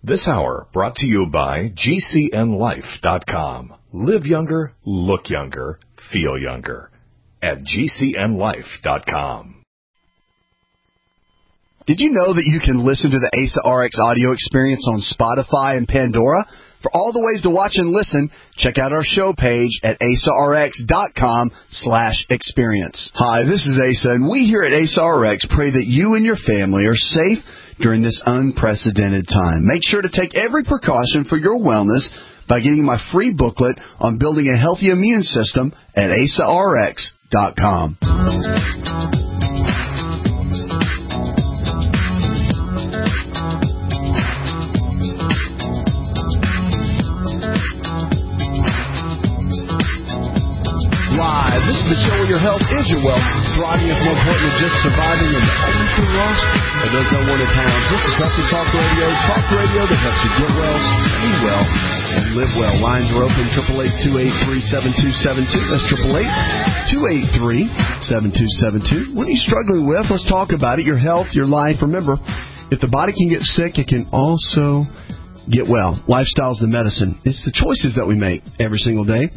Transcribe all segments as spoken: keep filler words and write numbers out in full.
This hour brought to you by G C N life dot com. Live younger, look younger, feel younger at G C N life dot com. Did you know that you can listen to the A S A R X audio experience on Spotify and Pandora? For all the ways to watch and listen, check out our show page at A S A R X dot com slash experience. Hi, this is Asa, and we here at A S A R X pray that you and your family are safe during this unprecedented time. Make sure to take every precaution for your wellness by getting my free booklet on building a healthy immune system at A S A R X dot com. Live. This is the show where your health is your wealth. Thriving is more important than just surviving, and the only thing lost are those unwanted pounds. This is Healthy Talk Radio, talk radio that helps you get well, stay well, and live well. Lines are open, eight eight eight, two eight three, seven two seven two. That's eight eight eight, two eight three, seven two seven two. What are you struggling with? Let's talk about it. Your health, your life. Remember, if the body can get sick, it can also get well. Lifestyle is the medicine. It's the choices that we make every single day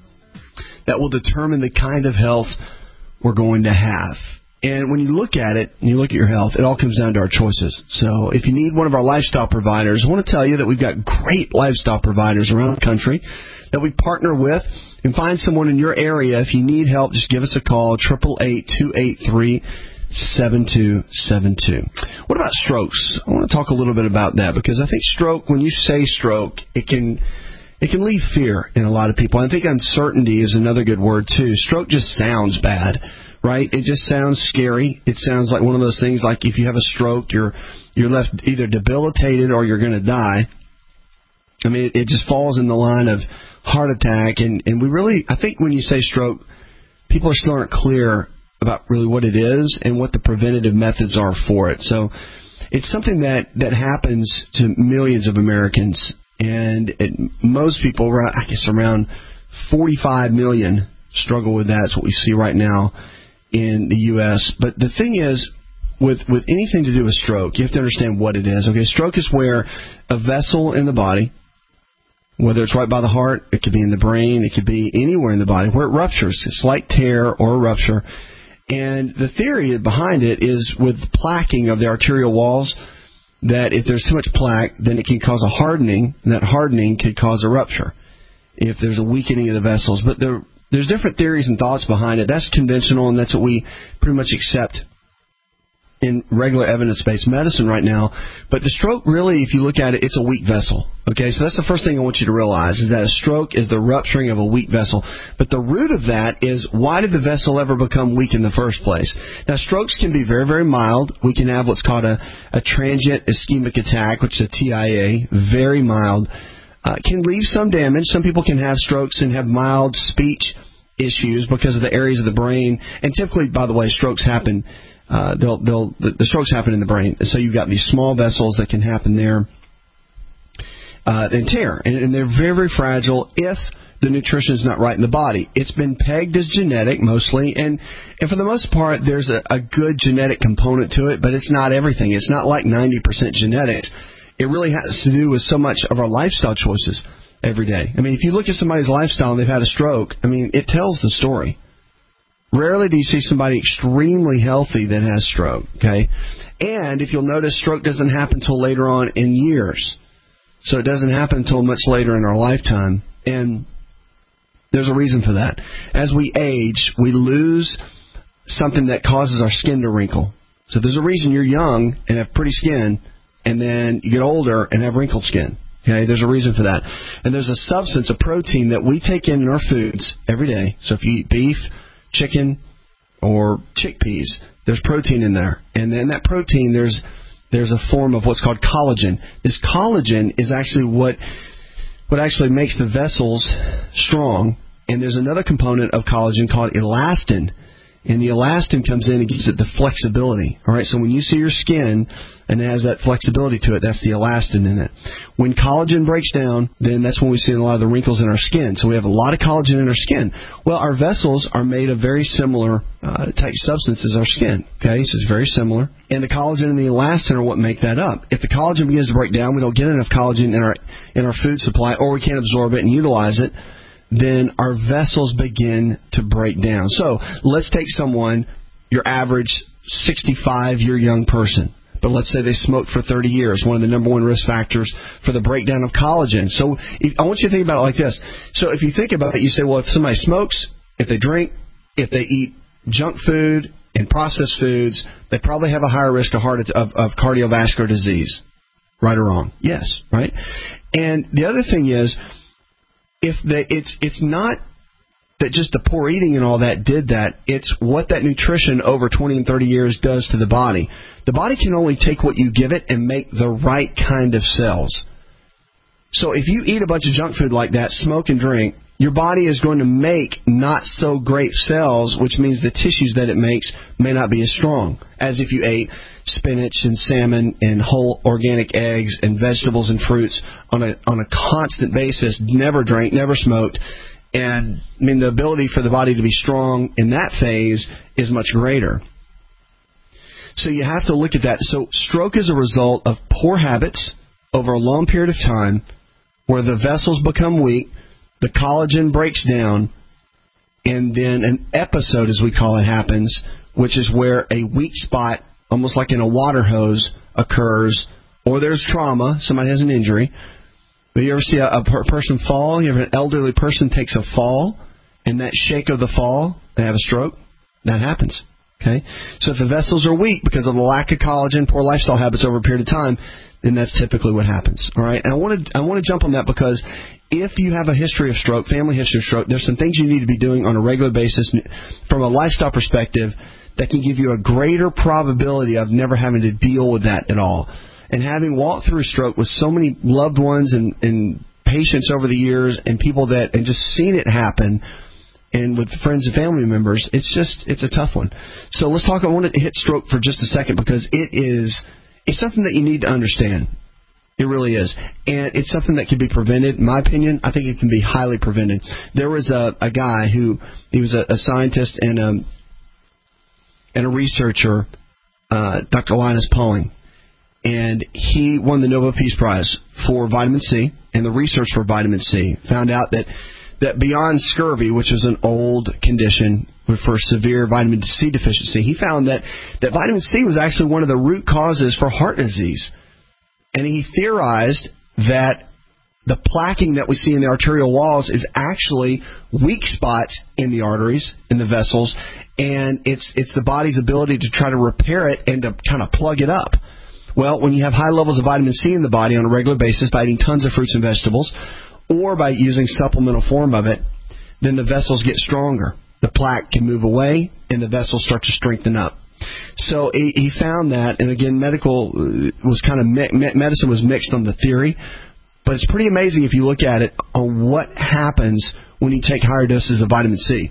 that will determine the kind of health we're going to have. And when you look at it, and you look at your health, it all comes down to our choices. So if you need one of our lifestyle providers, I want to tell you that we've got great lifestyle providers around the country that we partner with. And find someone in your area. If you need help, just give us a call, eight eight eight, two eight three, seven two seven two. What about strokes? I want to talk a little bit about that, because I think stroke, when you say stroke, it can... It can leave fear in a lot of people. I think uncertainty is another good word, too. Stroke just sounds bad, right? It just sounds scary. It sounds like one of those things like if you have a stroke, you're you're left either debilitated or you're going to die. I mean, it, it just falls in the line of heart attack. And, and we really, I think when you say stroke, people are still aren't clear about really what it is and what the preventative methods are for it. So it's something that, that happens to millions of Americans. And it, most people, I guess around forty-five million, struggle with that. That's what we see right now in the U S But the thing is, with with anything to do with stroke, you have to understand what it is. Okay, stroke is where a vessel in the body, whether it's right by the heart, it could be in the brain, it could be anywhere in the body, where it ruptures, a slight tear or a rupture. And the theory behind it is with plaquing of the arterial walls, that if there's too much plaque, then it can cause a hardening, and that hardening could cause a rupture if there's a weakening of the vessels. But there, there's different theories and thoughts behind it. That's conventional, and that's what we pretty much accept in regular evidence-based medicine right now. But the stroke, really, if you look at it, it's a weak vessel. Okay, so that's the first thing I want you to realize, is that a stroke is the rupturing of a weak vessel. But the root of that is, why did the vessel ever become weak in the first place? Now, strokes can be very, very mild. We can have what's called a, a transient ischemic attack, which is a T I A, very mild. Uh, can leave some damage. Some people can have strokes and have mild speech issues because of the areas of the brain. And typically, by the way, strokes happen Uh, they'll, they'll, the, the strokes happen in the brain. And so you've got these small vessels that can happen there uh, and tear. And, and they're very, very fragile if the nutrition is not right in the body. It's been pegged as genetic mostly. And, and for the most part, there's a, a good genetic component to it, but it's not everything. It's not like ninety percent genetics. It really has to do with so much of our lifestyle choices every day. I mean, if you look at somebody's lifestyle and they've had a stroke, I mean, it tells the story. Rarely do you see somebody extremely healthy that has stroke, okay? And if you'll notice, stroke doesn't happen until later on in years. So it doesn't happen until much later in our lifetime. And there's a reason for that. As we age, we lose something that causes our skin to wrinkle. So there's a reason you're young and have pretty skin, and then you get older and have wrinkled skin. Okay, there's a reason for that. And there's a substance, a protein that we take in in our foods every day. So if you eat beef, chicken, or chickpeas, there's protein in there. And then that protein, there's there's a form of what's called collagen. This collagen is actually what what actually makes the vessels strong. And there's another component of collagen called elastin. And the elastin comes in and gives it the flexibility. All right, so when you see your skin and it has that flexibility to it, that's the elastin in it. When collagen breaks down, then that's when we see a lot of the wrinkles in our skin. So we have a lot of collagen in our skin. Well, our vessels are made of very similar uh, type substance as our skin. Okay, so it's very similar. And the collagen and the elastin are what make that up. If the collagen begins to break down, we don't get enough collagen in our in our food supply, or we can't absorb it and utilize it, then our vessels begin to break down. So let's take someone, your average sixty-five-year young person, but let's say they smoked for thirty years, one of the number one risk factors for the breakdown of collagen. So if, I want you to think about it like this. So if you think about it, you say, well, if somebody smokes, if they drink, if they eat junk food and processed foods, they probably have a higher risk of, heart, of, of cardiovascular disease. Right or wrong? Yes, right? And the other thing is, if they, it's it's not that just the poor eating and all that did that. It's what that nutrition over twenty and thirty years does to the body. The body can only take what you give it and make the right kind of cells. So if you eat a bunch of junk food like that, smoke and drink, your body is going to make not so great cells, which means the tissues that it makes may not be as strong as if you ate spinach and salmon and whole organic eggs and vegetables and fruits on a on a constant basis, never drank, never smoked. And I mean, the ability for the body to be strong in that phase is much greater. So you have to look at that. So stroke is a result of poor habits over a long period of time where the vessels become weak, the collagen breaks down, and then an episode, as we call it, happens, which is where a weak spot, almost like in a water hose, occurs, or there's trauma, somebody has an injury. But you ever see a, a per- person fall? You ever an elderly person takes a fall, and that shake of the fall, they have a stroke? That happens. Okay? So if the vessels are weak because of the lack of collagen, poor lifestyle habits over a period of time, then that's typically what happens. All right? And I want to I want to jump on that because if you have a history of stroke, family history of stroke, there's some things you need to be doing on a regular basis from a lifestyle perspective that can give you a greater probability of never having to deal with that at all. And having walked through stroke with so many loved ones and, and patients over the years and people that, and just seen it happen, and with friends and family members, it's just, it's a tough one. So let's talk, I want to hit stroke for just a second because it is, it's something that you need to understand. It really is. And it's something that can be prevented. In my opinion, I think it can be highly prevented. There was a, a guy who, he was a, a scientist and a, and a researcher, uh, Doctor Linus Pauling. And he won the Nobel Peace Prize for vitamin C and the research for vitamin C. Found out that, that beyond scurvy, which is an old condition for severe vitamin C deficiency, he found that, that vitamin C was actually one of the root causes for heart disease. And he theorized that the plaquing that we see in the arterial walls is actually weak spots in the arteries, in the vessels, and it's it's the body's ability to try to repair it and to kind of plug it up. Well, when you have high levels of vitamin C in the body on a regular basis by eating tons of fruits and vegetables or by using supplemental form of it, then the vessels get stronger. The plaque can move away and the vessels start to strengthen up. So he, he found that, and again, medical was kind of mi- medicine was mixed on the theory, but it's pretty amazing if you look at it on what happens when you take higher doses of vitamin C.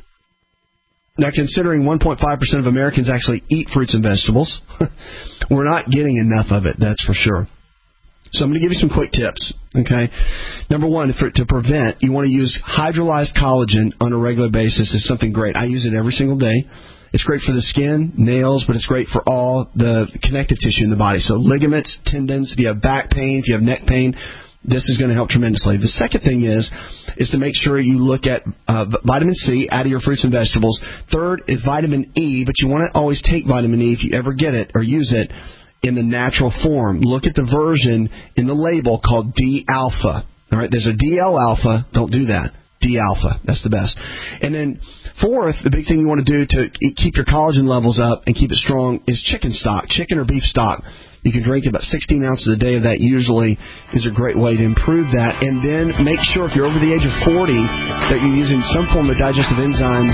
Now, considering one point five percent of Americans actually eat fruits and vegetables, we're not getting enough of it, that's for sure. So I'm going to give you some quick tips, okay? Number one, for, to prevent, you want to use hydrolyzed collagen on a regular basis. It's something great. I use it every single day. It's great for the skin, nails, but it's great for all the connective tissue in the body. So ligaments, tendons, if you have back pain, if you have neck pain, this is going to help tremendously. The second thing is is to make sure you look at uh, vitamin C out of your fruits and vegetables. Third is vitamin E, but you want to always take vitamin E if you ever get it or use it in the natural form. Look at the version in the label called D-alpha. All right, there's a D L-alpha. Don't do that. D-alpha. That's the best. And then fourth, the big thing you want to do to keep your collagen levels up and keep it strong is chicken stock, chicken or beef stock. You can drink about sixteen ounces a day of that usually is a great way to improve that. And then make sure if you're over the age of forty that you're using some form of digestive enzymes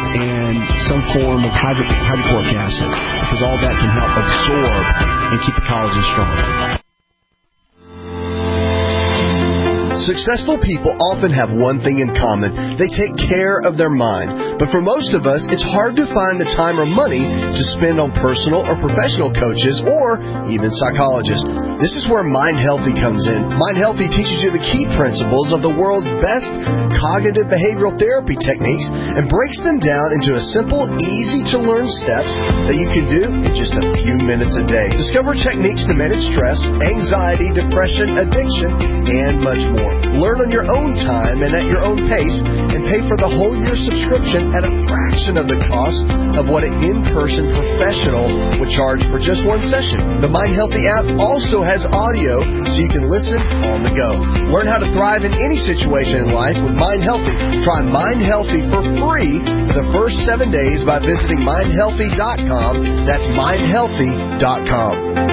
and some form of hydro- hydrochloric acid because all that can help absorb and keep the collagen strong. Successful people often have one thing in common. They take care of their mind. But for most of us, it's hard to find the time or money to spend on personal or professional coaches or even psychologists. This is where Mind Healthy comes in. Mind Healthy teaches you the key principles of the world's best cognitive behavioral therapy techniques and breaks them down into a simple, easy-to-learn steps that you can do in just a few minutes a day. Discover techniques to manage stress, anxiety, depression, addiction, and much more. Learn on your own time and at your own pace and pay for the whole year subscription at a fraction of the cost of what an in-person professional would charge for just one session. The Mind Healthy app also has audio so you can listen on the go. Learn how to thrive in any situation in life with Mind Healthy. Try Mind Healthy for free for the first seven days by visiting mind healthy dot com. That's mind healthy dot com.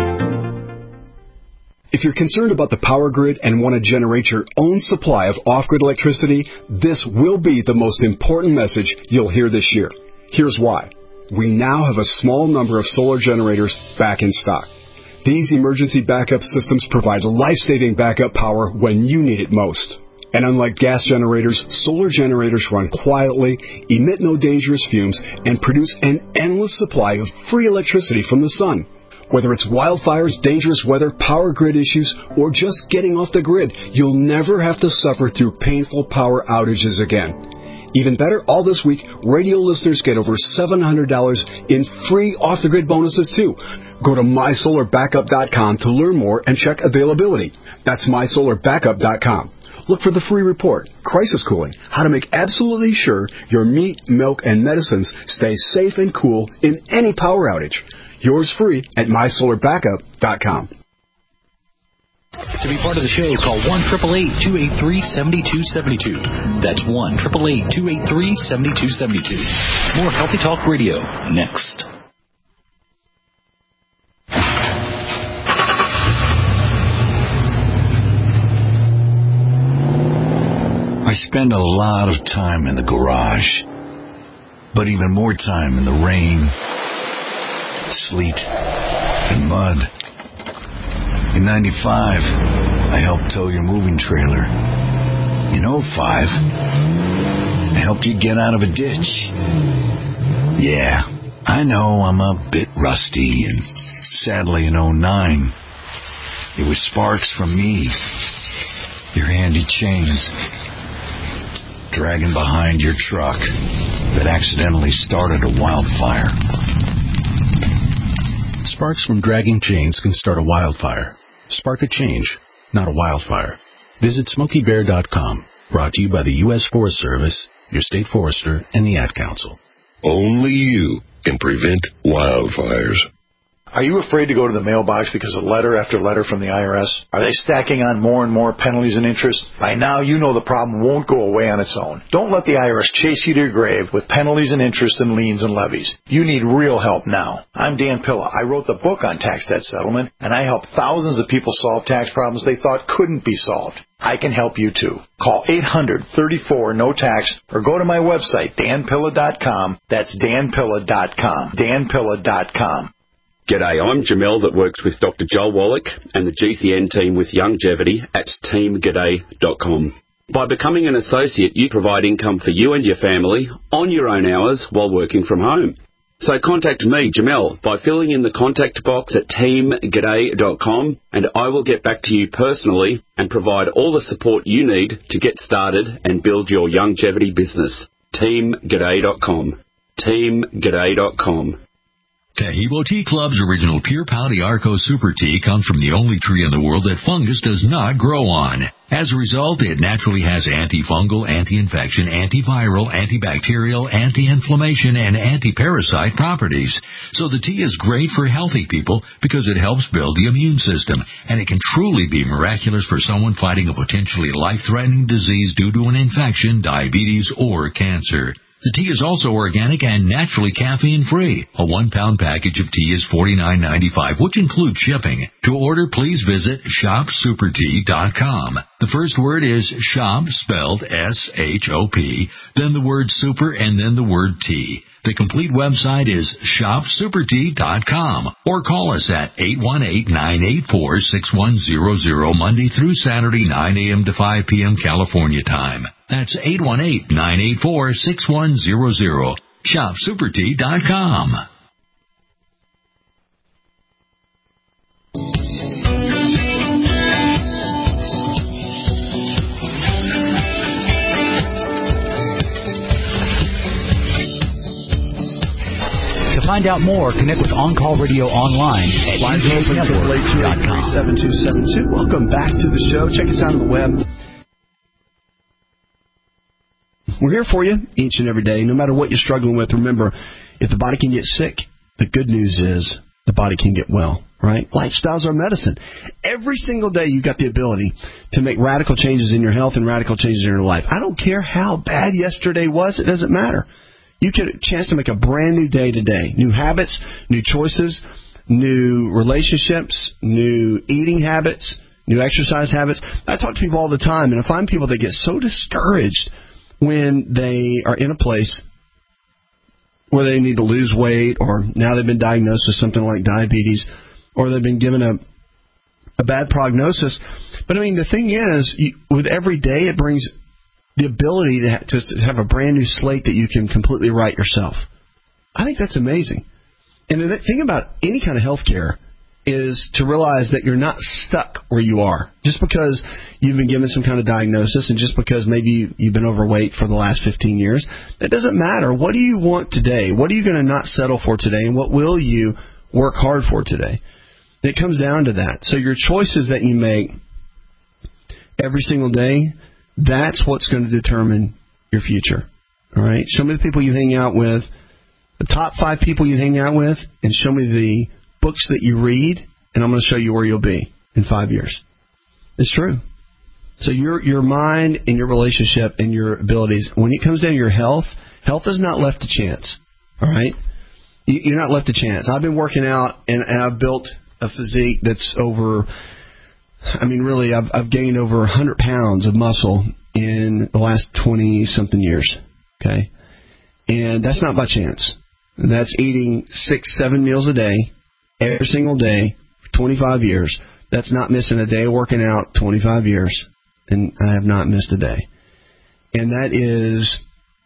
If you're concerned about the power grid and want to generate your own supply of off-grid electricity, this will be the most important message you'll hear this year. Here's why. We now have a small number of solar generators back in stock. These emergency backup systems provide life-saving backup power when you need it most. And unlike gas generators, solar generators run quietly, emit no dangerous fumes, and produce an endless supply of free electricity from the sun. Whether it's wildfires, dangerous weather, power grid issues, or just getting off the grid, you'll never have to suffer through painful power outages again. Even better, all this week, radio listeners get over seven hundred dollars in free off-the-grid bonuses, too. Go to my solar backup dot com to learn more and check availability. That's my solar backup dot com. Look for the free report, Crisis Cooling, how to make absolutely sure your meat, milk, and medicines stay safe and cool in any power outage. Yours free at my solar backup dot com. To be part of the show, call one eight eight eight, two eight three, seven two seven two. That's one eight eight eight, two eight three, seven two seven two. More Healthy Talk Radio next. I spend a lot of time in the garage, but even more time in the rain, sleet, and mud. In ninety-five, I helped tow your moving trailer. In oh five, I helped you get out of a ditch. Yeah, I know I'm a bit rusty, and sadly in oh nine, it was sparks from me, your handy chains, dragging behind your truck that accidentally started a wildfire. Sparks from dragging chains can start a wildfire. Spark a change, not a wildfire. Visit smokey bear dot com. Brought to you by the U S Forest Service, your state forester, and the Ad Council. Only you can prevent wildfires. Are you afraid to go to the mailbox because of letter after letter from the I R S? Are they stacking on more and more penalties and interest? By now, you know the problem won't go away on its own. Don't let the I R S chase you to your grave with penalties and interest and liens and levies. You need real help now. I'm Dan Pilla. I wrote the book on tax debt settlement, and I help thousands of people solve tax problems they thought couldn't be solved. I can help you too. Call eight hundred, thirty-four, no tax or go to my website, dan pilla dot com. That's dan pilla dot com. dan pilla dot com. G'day, I'm Jamel that works with Doctor Joel Wallach and the G C N team with Longevity at team g'day dot com. By becoming an associate, you provide income for you and your family on your own hours while working from home. So contact me, Jamel, by filling in the contact box at team g'day dot com, and I will get back to you personally and provide all the support you need to get started and build your longevity business. team g'day dot com. team g'day dot com. Taheebo Tea Club's original Pure Pouty Arco Super Tea comes from the only tree in the world that fungus does not grow on. As a result, it naturally has antifungal, anti-infection, antiviral, antibacterial, anti-inflammation, and anti-parasite properties. So the tea is great for healthy people because it helps build the immune system, and it can truly be miraculous for someone fighting a potentially life-threatening disease due to an infection, diabetes, or cancer. The tea is also organic and naturally caffeine-free. A one-pound package of tea is forty-nine ninety-five, which includes shipping. To order, please visit shop super tea dot com. The first word is shop, spelled S H O P, then the word super, and then the word tea. The complete website is shop super tea dot com or call us at eight one eight, nine eight four, six one zero zero Monday through Saturday, nine a.m. to five p.m. California time. That's eight one eight, nine eight four, six one zero zero. shop super tea dot com. To find out more, connect with On Call Radio online at e j network dot com. seven two seven two. Welcome back to the show. Check us out on the web. We're here for you each and every day, no matter what you're struggling with. Remember, if the body can get sick, the good news is the body can get well, right? Lifestyles are medicine. Every single day you've got the ability to make radical changes in your health and radical changes in your life. I don't care how bad yesterday was. It doesn't matter. You get a chance to make a brand new day today. New habits, new choices, new relationships, new eating habits, new exercise habits. I talk to people all the time, and I find people that get so discouraged when they are in a place where they need to lose weight, or now they've been diagnosed with something like diabetes, or they've been given a a bad prognosis. But, I mean, the thing is, you, with every day it brings the ability to, ha- to, to have a brand new slate that you can completely write yourself. I think that's amazing. And the thing about any kind of health care is to realize that you're not stuck where you are. Just because you've been given some kind of diagnosis and just because maybe you, you've been overweight for the last fifteen years, that doesn't matter. What do you want today? What are you going to not settle for today? And what will you work hard for today? It comes down to that. So your choices that you make every single day, that's what's going to determine your future. All right? Show me the people you hang out with, the top five people you hang out with, and show me the books that you read, and I'm going to show you where you'll be in five years. It's true. So your your mind and your relationship and your abilities, when it comes down to your health, health is not left to chance. All right? You're not left to chance. I've been working out, and, and I've built a physique that's over, I mean, really, I've, I've gained over one hundred pounds of muscle in the last twenty-something years. Okay? And that's not by chance. That's eating six, seven meals a day, every single day, for twenty-five years. That's not missing a day of working out, twenty-five years. And I have not missed a day. And that is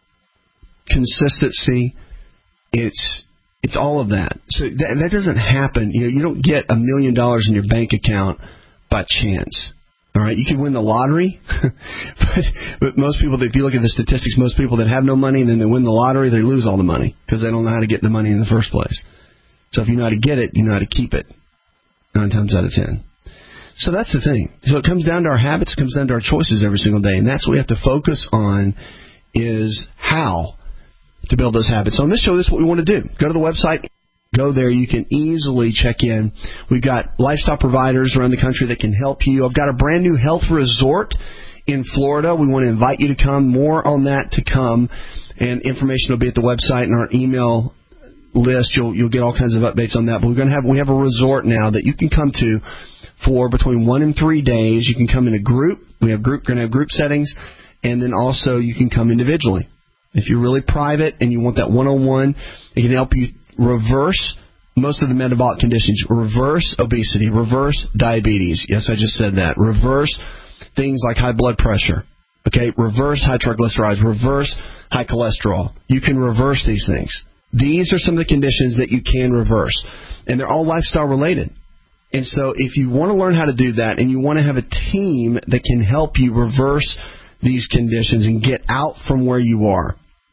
consistency. It's it's all of that. So that, that doesn't happen. You know, you don't get a million dollars in your bank account by chance. All right, you can win the lottery, but, but most people, if you look at the statistics, most people that have no money and then they win the lottery, they lose all the money because they don't know how to get the money in the first place. So if you know how to get it, you know how to keep it, nine times out of ten. So that's the thing. So it comes down to our habits, it comes down to our choices every single day, and that's what we have to focus on is how to build those habits. So on this show, this is what we want to do. Go to the website. Go there. You can easily check in. We've got lifestyle providers around the country that can help you. I've got a brand new health resort in Florida. We want to invite you to come. More on that to come. And information will be at the website and our email list. You'll you'll get all kinds of updates on that. But we're going to have we have a resort now that you can come to for between one and three days. You can come in a group. We have group going to have group settings, and then also you can come individually. If you're really private and you want that one-on-one, it can help you reverse most of the metabolic conditions, reverse obesity, reverse diabetes. Yes, I just said that. Reverse things like high blood pressure, okay? Reverse high triglycerides, reverse high cholesterol. You can reverse these things. These are some of the conditions that you can reverse, and they're all lifestyle related. And so if you want to learn how to do that and you want to have a team that can help you reverse these conditions and get out from where you are,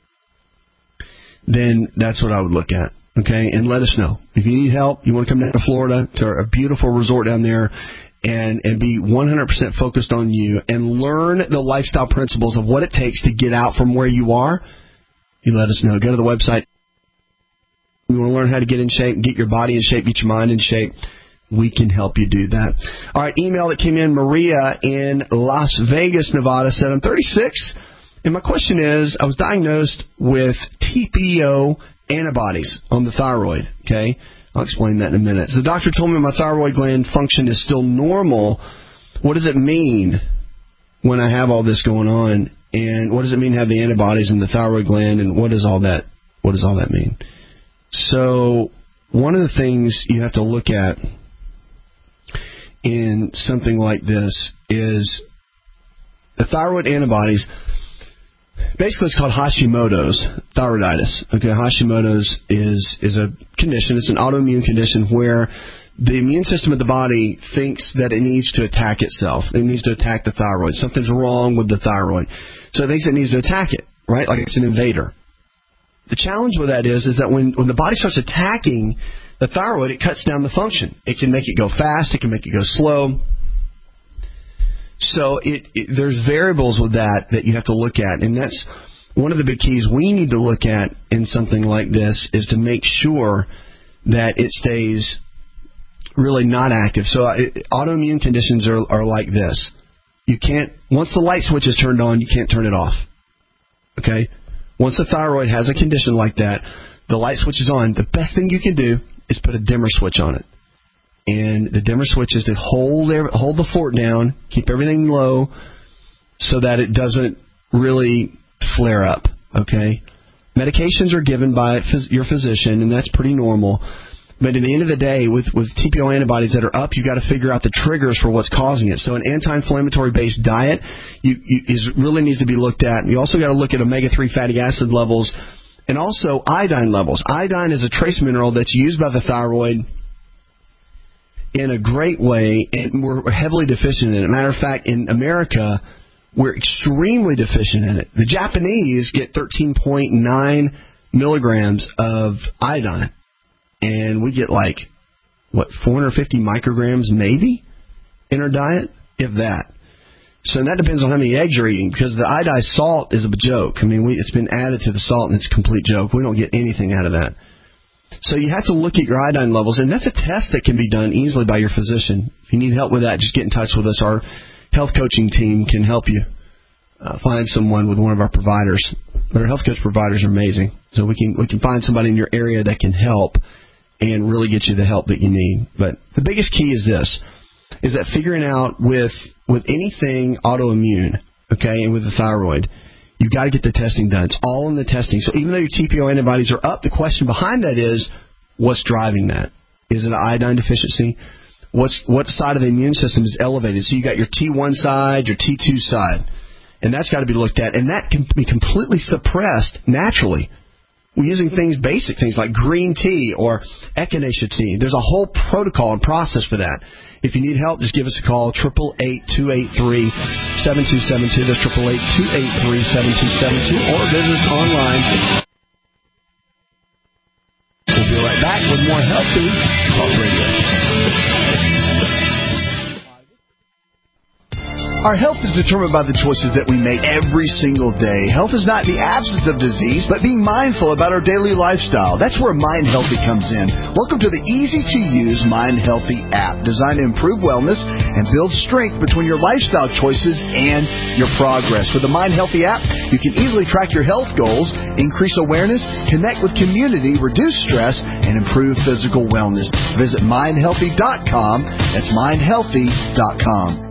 then that's what I would look at. Okay, and let us know. If you need help, you want to come down to Florida, to a beautiful resort down there, and, and be one hundred percent focused on you and learn the lifestyle principles of what it takes to get out from where you are, you let us know. Go to the website. You want to learn how to get in shape, get your body in shape, get your mind in shape, we can help you do that. All right, email that came in, Maria in Las Vegas, Nevada, said, I'm thirty-six, and my question is, I was diagnosed with T P O antibodies on the thyroid, okay? I'll explain that in a minute. So the doctor told me my thyroid gland function is still normal. What does it mean when I have all this going on? And what does it mean to have the antibodies in the thyroid gland? And what is all that? What does all that mean? So one of the things you have to look at in something like this is the thyroid antibodies. Basically, it's called Hashimoto's thyroiditis. Okay, Hashimoto's is is a condition. It's an autoimmune condition where the immune system of the body thinks that it needs to attack itself. It needs to attack the thyroid. Something's wrong with the thyroid. So it thinks it needs to attack it, right? Like it's an invader. The challenge with that is, is that when, when the body starts attacking the thyroid, it cuts down the function. It can make it go fast. It can make it go slow. So it, it, there's variables with that that you have to look at. And that's one of the big keys we need to look at in something like this is to make sure that it stays really not active. So uh, it, autoimmune conditions are, are like this. You can't, once the light switch is turned on, you can't turn it off. Okay? Once the thyroid has a condition like that, the light switch is on. The best thing you can do is put a dimmer switch on it. And the dimmer switch is to hold hold the fort down, keep everything low so that it doesn't really flare up. Okay? Medications are given by your physician, and that's pretty normal. But at the end of the day, with, with T P O antibodies that are up, you've got to figure out the triggers for what's causing it. So an anti-inflammatory-based diet you, you, is really needs to be looked at. You also got to look at omega three fatty acid levels and also iodine levels. Iodine is a trace mineral that's used by the thyroid in a great way, and we're heavily deficient in it. Matter of fact, in America, we're extremely deficient in it. The Japanese get thirteen point nine milligrams of iodine. And we get like, what, four hundred fifty micrograms maybe in our diet, if that. So that depends on how many eggs you're eating, because the iodized salt is a joke. I mean, we, it's been added to the salt, and it's a complete joke. We don't get anything out of that. So you have to look at your iodine levels, and that's a test that can be done easily by your physician. If you need help with that, just get in touch with us. Our health coaching team can help you uh, find someone with one of our providers. But our health coach providers are amazing, so we can we can find somebody in your area that can help and really get you the help that you need. But the biggest key is this, is that figuring out with with anything autoimmune, okay, and with the thyroid, you've got to get the testing done. It's all in the testing. So even though your T P O antibodies are up, the question behind that is, what's driving that? Is it an iodine deficiency? What's what side of the immune system is elevated? So you got your T one side, your T two side, and that's got to be looked at. And that can be completely suppressed naturally. We're using things, basic things like green tea or echinacea tea. There's a whole protocol and process for that. If you need help, just give us a call, eight eight eight, two eight three, seven two seven two. That's eight eight eight, two eight three, seven two seven two. Or visit us online. We'll be right back with more Healthy Talk Radio. Our health is determined by the choices that we make every single day. Health is not the absence of disease, but being mindful about our daily lifestyle. That's where Mind Healthy comes in. Welcome to the easy-to-use Mind Healthy app, designed to improve wellness and build strength between your lifestyle choices and your progress. With the Mind Healthy app, you can easily track your health goals, increase awareness, connect with community, reduce stress, and improve physical wellness. Visit mind healthy dot com. That's mind healthy dot com.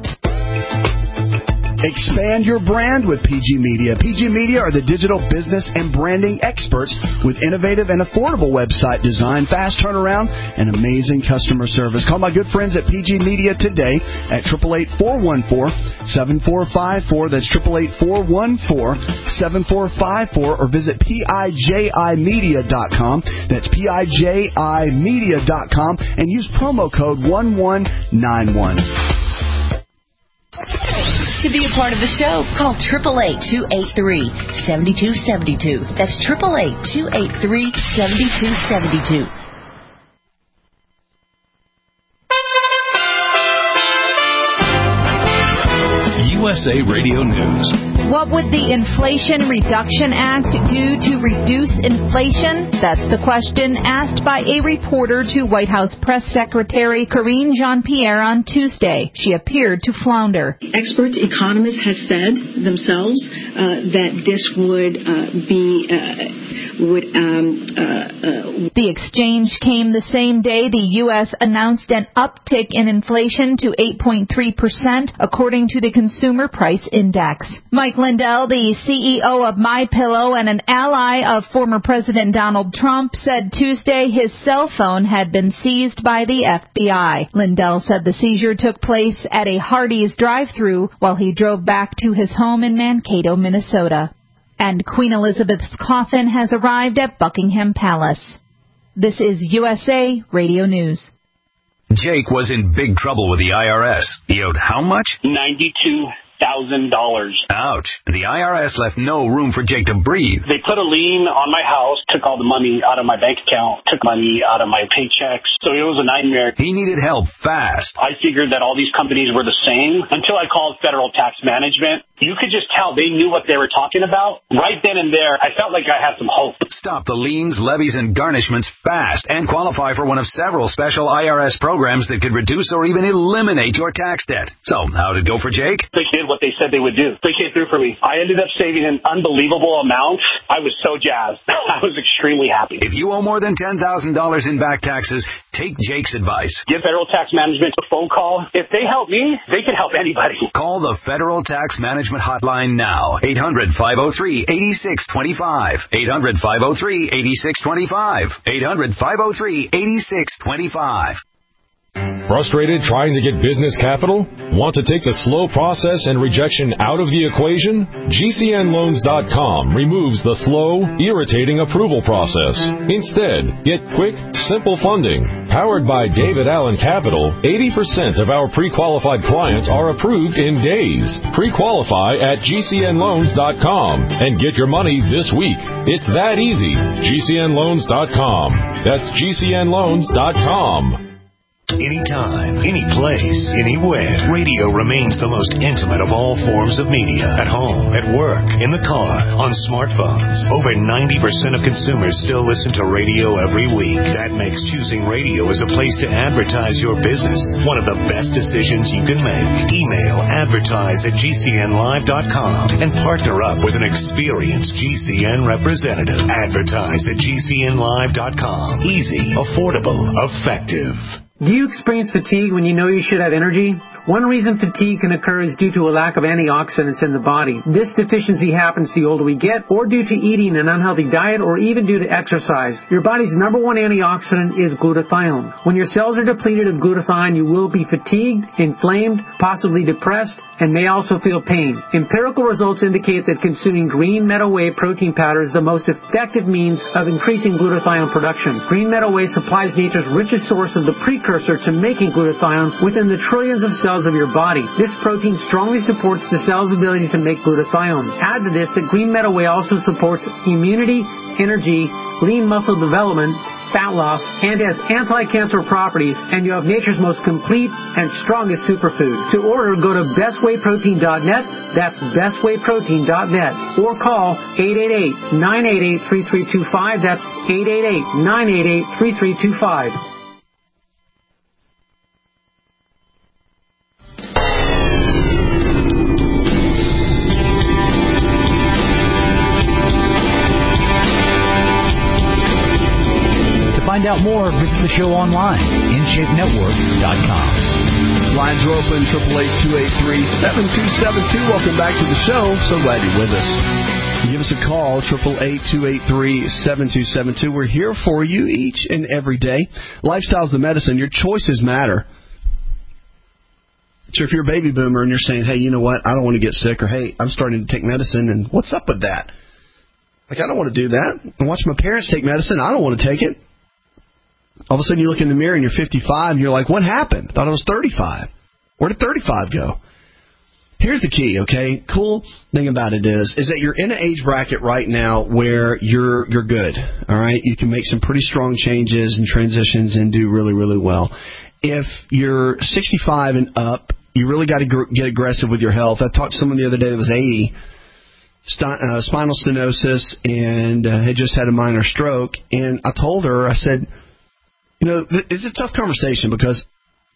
Expand your brand with P G Media. P G Media are the digital business and branding experts with innovative and affordable website design, fast turnaround, and amazing customer service. Call my good friends at P G Media today at eight eight eight, four one four, seven four five four. That's eight eight eight, four one four, seven four five four. Or visit P I J I media dot com. That's P I J I media dot com. And use promo code one one nine one. To be a part of the show, call eight eight eight, two eight three, seven two seven two. That's eight eight eight, two eight three, seven two seven two. U S A Radio News. What would the Inflation Reduction Act do to reduce inflation? That's the question asked by a reporter to White House Press Secretary Karine Jean-Pierre on Tuesday. She appeared to flounder. Experts, economists have said themselves uh, that this would uh, be uh, would um, uh, uh, the exchange came the same day the U S announced an uptick in inflation to eight point three percent, according to the Consumer Consumer Price Index. Mike Lindell, the C E O of MyPillow and an ally of former President Donald Trump, said Tuesday his cell phone had been seized by the F B I. Lindell said the seizure took place at a Hardee's drive-thru while he drove back to his home in Mankato, Minnesota. And Queen Elizabeth's coffin has arrived at Buckingham Palace. This is U S A Radio News. Jake was in big trouble with the I R S. He owed how much? ninety-two thousand dollars. Ouch. The I R S left no room for Jake to breathe. They put a lien on my house, took all the money out of my bank account, took money out of my paychecks. So it was a nightmare. He needed help fast. I figured that all these companies were the same until I called Federal Tax Management. You could just tell they knew what they were talking about. Right then and there, I felt like I had some hope. Stop the liens, levies, and garnishments fast and qualify for one of several special I R S programs that could reduce or even eliminate your tax debt. So, how did it go for Jake? They did what they said they would do. They came through for me. I ended up saving an unbelievable amount. I was so jazzed. I was extremely happy. If you owe more than ten thousand dollars in back taxes, take Jake's advice. Give Federal Tax Management a phone call. If they help me, they can help anybody. Call the Federal Tax Management Hotline now. eight hundred, five oh three, eight six two five. eight hundred, five oh three, eight six two five. eight hundred, five oh three, eight six two five. Frustrated trying to get business capital? Want to take the slow process and rejection out of the equation? G C N loans dot com removes the slow, irritating approval process. Instead, get quick, simple funding. Powered by David Allen Capital, eighty percent of our pre-qualified clients are approved in days. Pre-qualify at G C N loans dot com and get your money this week. It's that easy. G C N loans dot com. That's G C N loans dot com. Anytime, any place, anywhere. Radio remains the most intimate of all forms of media. At home, at work, in the car, on smartphones. Over ninety percent of consumers still listen to radio every week. That makes choosing radio as a place to advertise your business one of the best decisions you can make. Email advertise at G C N live dot com and partner up with an experienced G C N representative. Advertise at G C N live dot com. Easy, affordable, effective. Do you experience fatigue when you know you should have energy? One reason fatigue can occur is due to a lack of antioxidants in the body. This deficiency happens the older we get, or due to eating an unhealthy diet, or even due to exercise. Your body's number one antioxidant is glutathione. When your cells are depleted of glutathione, you will be fatigued, inflamed, possibly depressed, and may also feel pain. Empirical results indicate that consuming green meadow whey protein powder is the most effective means of increasing glutathione production. Green meadow whey supplies nature's richest source of the precursor to making glutathione within the trillions of cells of your body. This protein strongly supports the cell's ability to make glutathione. Add to this that green meadow whey also supports immunity, energy, lean muscle development, fat loss, and has anti-cancer properties, and you have nature's most complete and strongest superfood. To order, go to best whey protein dot net, that's best whey protein dot net, or call eight eight eight, nine eight eight, three three two five, that's eight eight eight, nine eight eight, three three two five. Find out more, visit the show online, in shape network dot com. Lines are open, eight eight eight, two eight three, seven two seven two. Welcome back to the show. So glad you're with us. Give us a call, eight eight eight, two eight three, seven two seven two. We're here for you each and every day. Lifestyle's the medicine. Your choices matter. So if you're a baby boomer and you're saying, hey, you know what, I don't want to get sick, or hey, I'm starting to take medicine, and what's up with that? Like, I don't want to do that. I watch my parents take medicine. I don't want to take it. All of a sudden you look in the mirror and you're fifty-five and you're like, what happened? I thought I was thirty-five. Where did thirty-five go? Here's the key, okay? Cool thing about it is, is that you're in an age bracket right now where you're you're good, all right? You can make some pretty strong changes and transitions and do really, really well. If you're sixty-five and up, you really got to gr- get aggressive with your health. I talked to someone the other day that was eighty, st- uh, spinal stenosis, and uh, had just had a minor stroke. And I told her, I said, you know, it's a tough conversation because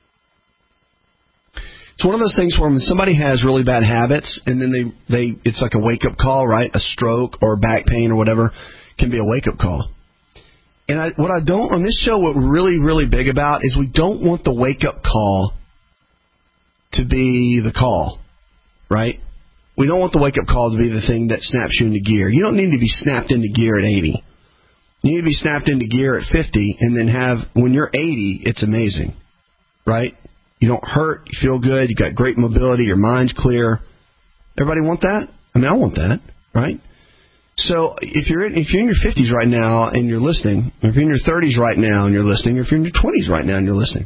it's one of those things where when somebody has really bad habits and then they, they it's like a wake-up call, right? A stroke or back pain or whatever can be a wake-up call. And I, what I don't, on this show, what we're really, really big about is we don't want the wake-up call to be the call. right? We don't want the wake-up call to be the thing that snaps you into gear. You don't need to be snapped into gear at eighty. You need to be snapped into gear at fifty, and then have, when you're eighty, it's amazing, right? You don't hurt, you feel good, you got great mobility, your mind's clear. Everybody want that? I mean, I want that, right? So if you're in, if you're in your fifties right now and you're listening, or if you're in your thirties right now and you're listening, or if you're in your twenties right now and you're listening,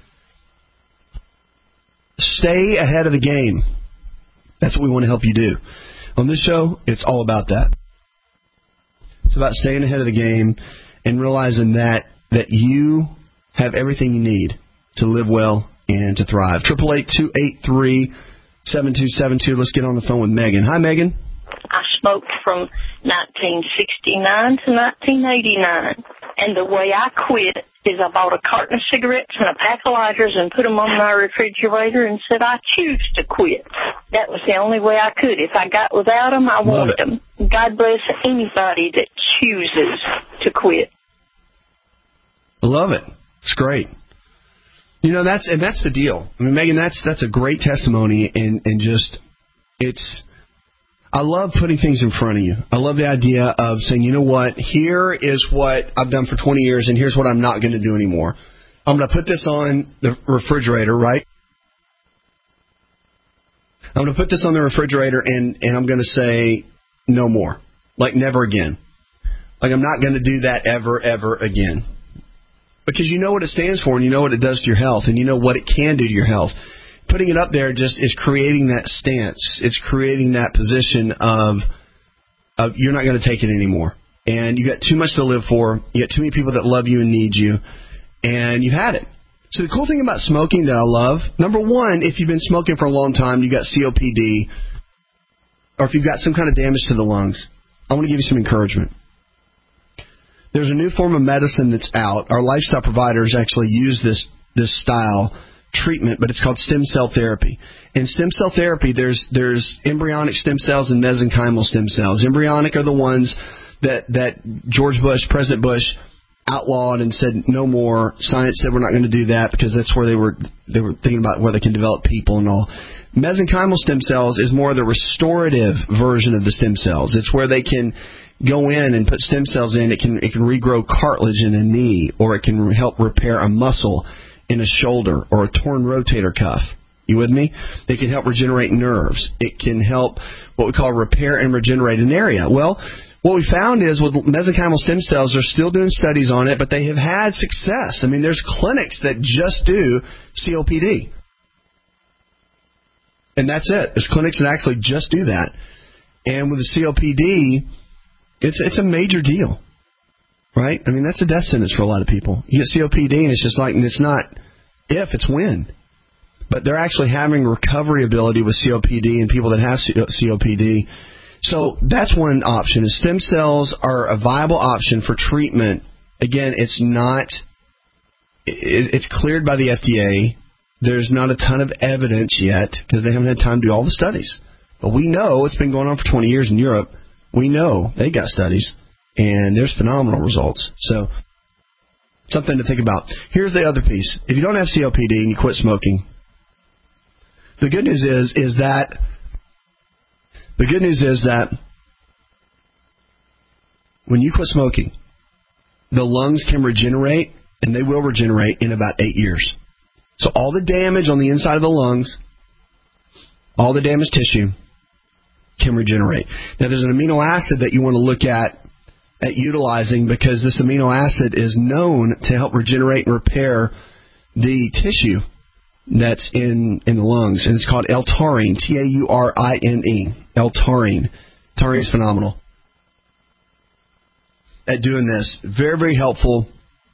stay ahead of the game. That's what we want to help you do. On this show, it's all about that. It's about staying ahead of the game and realizing that that you have everything you need to live well and to thrive. Triple eight two eight three seven two seven two. Let's get on the phone with Megan. Hi, Megan. I smoked from nineteen sixty-nine to nineteen eighty-nine, and the way I quit is I bought a carton of cigarettes and a pack of lighters and put them on my refrigerator and said I choose to quit. That was the only way I could. If I got without them, I wanted them. God bless anybody that chooses to quit. I love it. It's great. You know, that's and that's the deal. I mean, Megan, that's that's a great testimony, and, and just it's. I love putting things in front of you. I love the idea of saying, you know what, here is what I've done for twenty years, and here's what I'm not going to do anymore. I'm going to put this on the refrigerator, right? I'm going to put this on the refrigerator, and, and I'm going to say no more. Like never again. Like I'm not going to do that ever, ever again. Because you know what it stands for, and you know what it does to your health, and you know what it can do to your health. Putting it up there just is creating that stance. It's creating that position of, of you're not going to take it anymore. And you got too much to live for. You got too many people that love you and need you. And you've had it. So the cool thing about smoking that I love, number one, if you've been smoking for a long time, you got C O P D, or if you've got some kind of damage to the lungs, I want to give you some encouragement. There's a new form of medicine that's out. Our lifestyle providers actually use this this style treatment, but it's called stem cell therapy. In stem cell therapy, there's there's embryonic stem cells and mesenchymal stem cells. Embryonic are the ones that that George Bush, President Bush, outlawed and said no more. Science said we're not going to do that because that's where they were they were thinking about where they can develop people and all. Mesenchymal stem cells is more the restorative version of the stem cells. It's where they can go in and put stem cells in. It can it can regrow cartilage in a knee, or it can help repair a muscle in a shoulder or a torn rotator cuff. You with me? They can help regenerate nerves. It can help what we call repair and regenerate an area. Well, what we found is with mesenchymal stem cells, they're still doing studies on it, but they have had success. I mean, there's clinics that just do C O P D. And that's it. There's clinics that actually just do that. And with the C O P D, it's it's a major deal. Right? I mean, that's a death sentence for a lot of people. You get C O P D, and it's just like, and it's not if, it's when. But they're actually having recovery ability with C O P D in people that have C O P D. So that's one option. Is stem cells are a viable option for treatment. Again, it's not, it's cleared by the F D A. There's not a ton of evidence yet because they haven't had time to do all the studies. But we know it's been going on for twenty years in Europe. We know they got studies. And there's phenomenal results. So, something to think about. Here's the other piece. If you don't have C O P D and you quit smoking, the good news is is that the good news is that when you quit smoking, the lungs can regenerate, and they will regenerate in about eight years. So all the damage on the inside of the lungs, all the damaged tissue, can regenerate. Now, there's an amino acid that you want to look at at utilizing, because this amino acid is known to help regenerate and repair the tissue that's in, in the lungs. And it's called L-taurine, T A U R I N E, L-taurine. Taurine is phenomenal at doing this. Very, very helpful,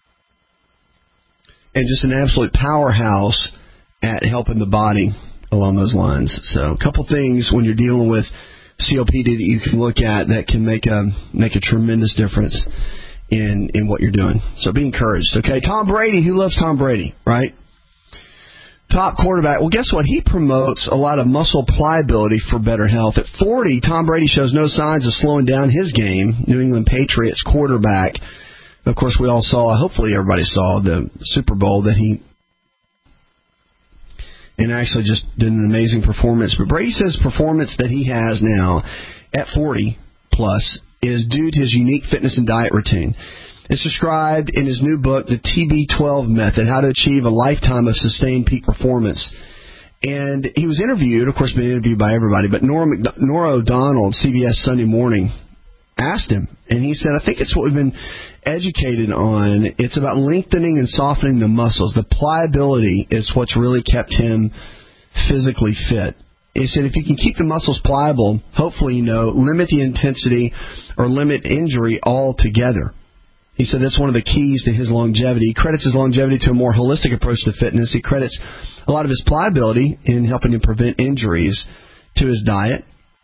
and just an absolute powerhouse at helping the body along those lines. So a couple things when you're dealing with C O P D that you can look at that can make a make a tremendous difference in in what you're doing. So be encouraged. Okay, Tom Brady. Who loves Tom Brady, right? Top quarterback. Well, guess what? He promotes a lot of muscle pliability for better health. At forty, Tom Brady shows no signs of slowing down his game. New England Patriots quarterback. Of course, we all saw, hopefully everybody saw, the Super Bowl that he and actually just did an amazing performance. But Brady says performance that he has now at forty plus is due to his unique fitness and diet routine. It's described in his new book, The T B twelve Method, How to Achieve a Lifetime of Sustained Peak Performance. And he was interviewed, of course, been interviewed by everybody, but Nora, McDo- Nora O'Donnell, C B S Sunday Morning, asked him, and he said, I think it's what we've been educated on. It's about lengthening and softening the muscles. The pliability is what's really kept him physically fit. He said if you can keep the muscles pliable, hopefully, you know, limit the intensity or limit injury altogether. He said that's one of the keys to his longevity. He credits his longevity to a more holistic approach to fitness. He credits a lot of his pliability in helping him prevent injuries to his diet.